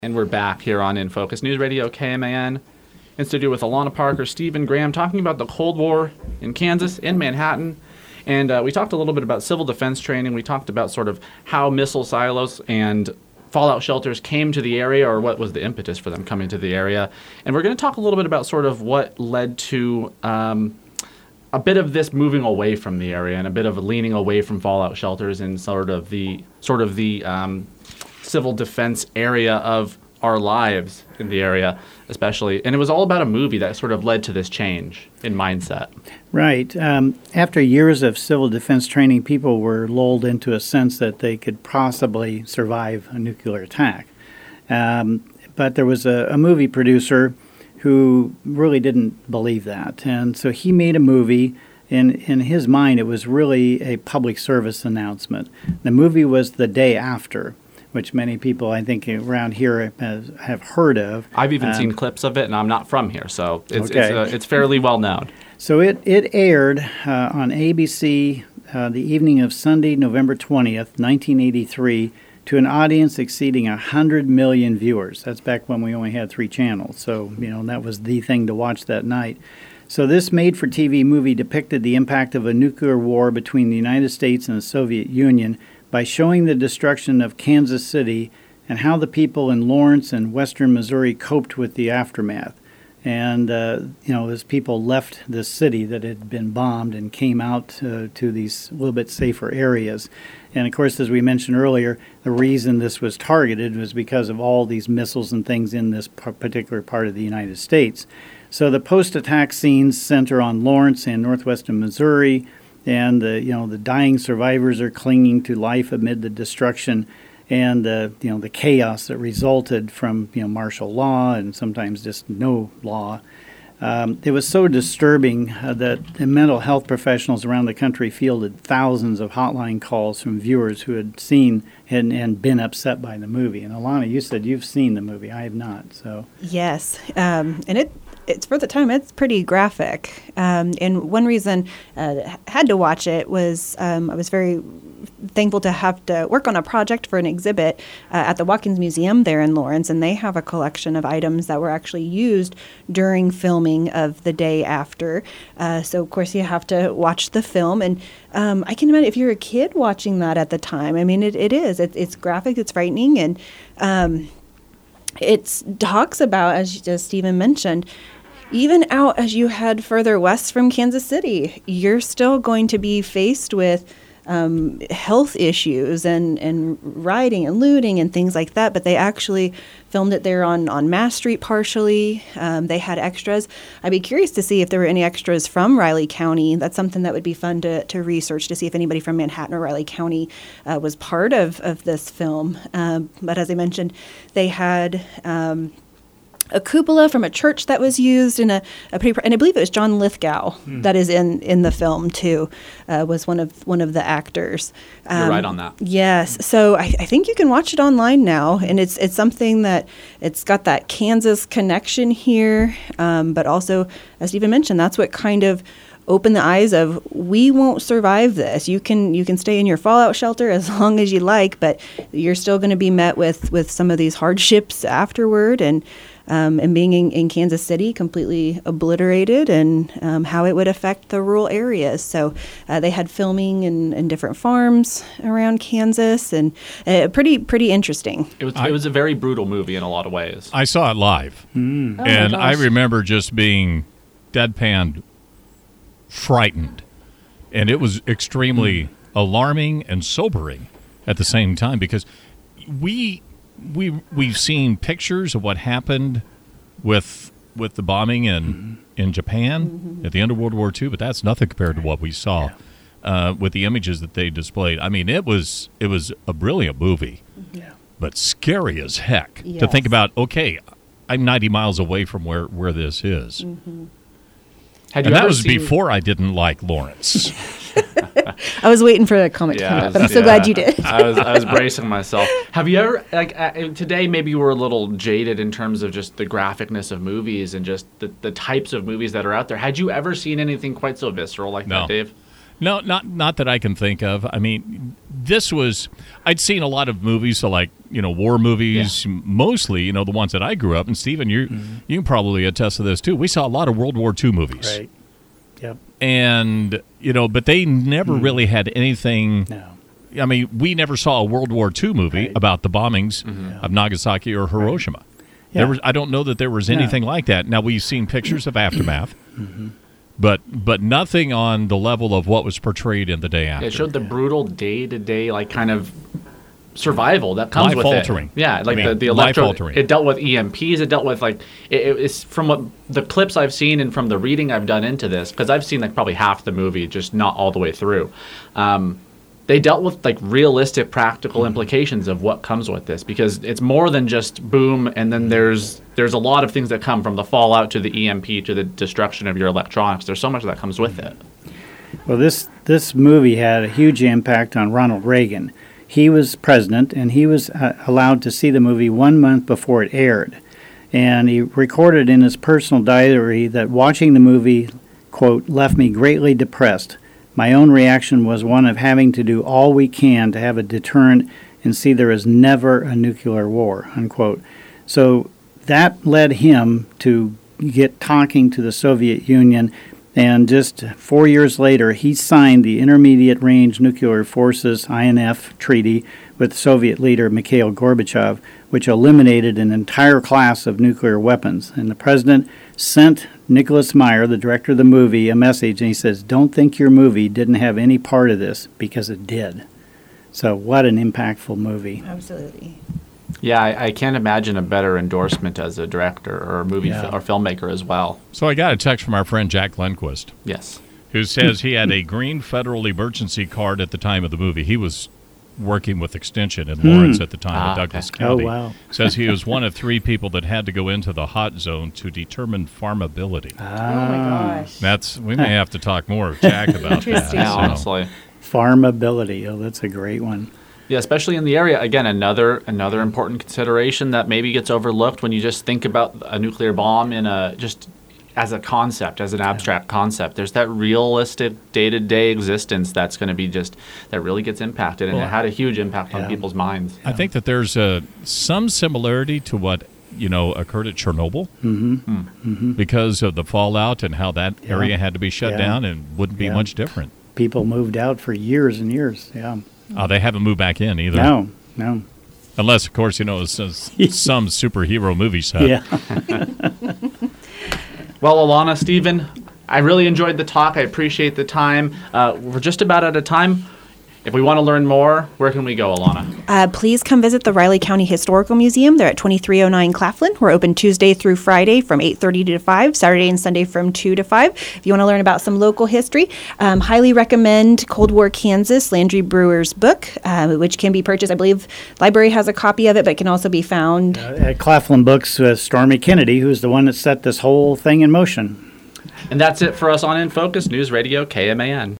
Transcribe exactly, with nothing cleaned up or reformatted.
And we're back here on In Focus News Radio, K M A N, in studio with Alana Parker, Stephen Graham, talking about the Cold War in Kansas, in Manhattan. And uh, we talked a little bit about civil defense training. We talked about sort of how missile silos and fallout shelters came to the area, or what was the impetus for them coming to the area. And we're going to talk a little bit about sort of what led to um, a bit of this moving away from the area and a bit of leaning away from fallout shelters and sort of the sort of the um, civil defense area of our lives in the area, especially. And it was all about a movie that sort of led to this change in mindset. Right. Um, after years of civil defense training, people were lulled into a sense that they could possibly survive a nuclear attack. Um, but there was a, a movie producer who really didn't believe that. And so he made a movie. In, in his mind, it was really a public service announcement. The movie was The Day After, which many people, I think, around here have, have heard of. I've even um, seen clips of it, and I'm not from here, so it's okay. it's, uh, it's fairly well known. So it, it aired uh, on A B C uh, the evening of Sunday, November twentieth, nineteen eighty-three, to an audience exceeding one hundred million viewers. That's back when we only had three channels, so you know that was the thing to watch that night. So this made-for-T V movie depicted the impact of a nuclear war between the United States and the Soviet Union by showing the destruction of Kansas City and how the people in Lawrence and western Missouri coped with the aftermath. And, uh, you know, as people left the city that had been bombed and came out uh, to these little bit safer areas. And, of course, as we mentioned earlier, the reason this was targeted was because of all these missiles and things in this p- particular part of the United States. So the post-attack scenes center on Lawrence and northwestern Missouri, and the you know the dying survivors are clinging to life amid the destruction and the you know the chaos that resulted from you know martial law and sometimes just no law. Um, it was so disturbing uh, that the mental health professionals around the country fielded thousands of hotline calls from viewers who had seen and, and been upset by the movie. And Alana, you said you've seen the movie. I have not. So yes, um, and it. It's for the time, it's pretty graphic. Um, and one reason uh, I had to watch it was um, I was very thankful to have to work on a project for an exhibit uh, at the Watkins Museum there in Lawrence. And they have a collection of items that were actually used during filming of The Day After. Uh, so, of course, you have to watch the film. And um, I can imagine if you're a kid watching that at the time, I mean, it, it is. It, it's graphic, it's frightening. And um, it talks about, as, as Stephen mentioned, even out as you head further west from Kansas City, you're still going to be faced with um, health issues and, and rioting and looting and things like that. But they actually filmed it there on, on Mass Street partially. Um, they had extras. I'd be curious to see if there were any extras from Riley County. That's something that would be fun to, to research, to see if anybody from Manhattan or Riley County uh, was part of, of this film. Um, but as I mentioned, they had Um, a cupola from a church that was used in a, a pretty, and I believe it was John Lithgow mm. that is in, in the film too, uh, was one of one of the actors. Um, You're right on that. Yes, so I, I think you can watch it online now, and it's it's something that it's got that Kansas connection here, um, but also, as Stephen mentioned, that's what kind of opened the eyes of, we won't survive this. You can you can stay in your fallout shelter as long as you like, but you're still going to be met with, with some of these hardships afterward, and um, and being in, in Kansas City completely obliterated, and um, how it would affect the rural areas. So uh, they had filming in, in different farms around Kansas, and uh, pretty pretty interesting. It was I, it was a very brutal movie in a lot of ways. I saw it live, mm. oh and I remember just being deadpan frightened, and it was extremely mm. alarming and sobering at the same time, because we we we've seen pictures of what happened with with the bombing in mm-hmm. in Japan mm-hmm. at the end of World War Two, but that's nothing compared to what we saw yeah. uh, with the images that they displayed. I mean, it was it was a brilliant movie, yeah. but scary as heck yes. to think about. Okay, I'm ninety miles away from where where this is. Mm-hmm. Had you and that was seen... before I didn't like Lawrence. I was waiting for that comment yeah, to come up, but I'm yeah. so glad you did. I was I was bracing myself. Have you ever, like, uh, today maybe you were a little jaded in terms of just the graphicness of movies and just the, the types of movies that are out there. Had you ever seen anything quite so visceral like no. that, Dave? No, not not that I can think of. I mean, this was, I'd seen a lot of movies, so like, you know, war movies, Yeah. mostly, you know, the ones that I grew up. And Stephen, you Mm-hmm. you can probably attest to this too. We saw a lot of World War Two movies. Right. Yep. And, you know, but they never really had anything. No. I mean, we never saw a World War Two movie Right. about the bombings Mm-hmm. of Nagasaki or Hiroshima. Yeah. There was, I don't know that there was No. anything like that. Now, we've seen pictures of Aftermath, Mm-hmm. but but nothing on the level of what was portrayed in the day after. It showed the brutal day to day, like kind of survival that comes with Life-altering. it. Yeah, like I mean, the, the electro. life-altering. It dealt with E M Ps. It dealt with like it, it was from what the clips I've seen and from the reading I've done into this, because I've seen like probably half the movie, just not all the way through. Um, they dealt with like realistic, practical implications of what comes with this, because it's more than just boom, and then there's there's a lot of things that come from the fallout to the E M P to the destruction of your electronics. There's so much that comes with it. Well, this this movie had a huge impact on Ronald Reagan. He was president, and he was uh, allowed to see the movie one month before it aired. And he recorded in his personal diary that watching the movie, quote, left me greatly depressed. My own reaction was one of having to do all we can to have a deterrent and see there is never a nuclear war, unquote. So that led him to get talking to the Soviet Union. And just four years later, he signed the Intermediate Range Nuclear Forces I N F treaty with Soviet leader Mikhail Gorbachev, which eliminated an entire class of nuclear weapons. And the president sent Nicholas Meyer, the director of the movie, a message, and he says, "Don't think your movie didn't have any part of this, because it did." So what an impactful movie. Absolutely. Yeah, I, I can't imagine a better endorsement as a director or a movie Yeah. fi- or filmmaker as well. So I got a text from our friend Jack Glenquist, Yes. who says he had a green federal emergency card at the time of the movie. He was working with Extension in Lawrence at the time Ah, of Douglas okay. County. Oh, wow. Says he was one of three people that had to go into the hot zone to determine farmability. Oh my gosh. That's we may have to talk more with Jack about that. Interesting. Yeah, so. honestly. Farmability. Oh, that's a great one. Yeah, especially in the area. Again, another another important consideration that maybe gets overlooked when you just think about a nuclear bomb in a just as a concept, as an abstract concept. There's that realistic day-to-day existence that's going to be just that really gets impacted, and Well, it had a huge impact on yeah. people's minds. I think that there's a, some similarity to what you know occurred at Chernobyl Mm-hmm. because of the fallout and how that Yeah. area had to be shut Yeah. down, and wouldn't be Yeah. much different. People moved out for years and years. Yeah. Uh, they haven't moved back in either, No, no. unless of course you know it's, it's some superhero movie set. Yeah. Well, Alana, Stephen, I really enjoyed the talk. I appreciate the time. Uh, we're just about out of time. If we want to learn more, where can we go, Alana? Uh, please come visit the Riley County Historical Museum. They're at twenty-three oh nine Claflin. We're open Tuesday through Friday from eight thirty to five, Saturday and Sunday from two to five. If you want to learn about some local history, um, highly recommend Cold War Kansas, Landry Brewer's book, uh, which can be purchased. I believe the library has a copy of it, but can also be found. Uh, at Claflin Books, uh, Stormy Kennedy, who's the one that set this whole thing in motion. And that's it for us on In Focus News Radio K M A N.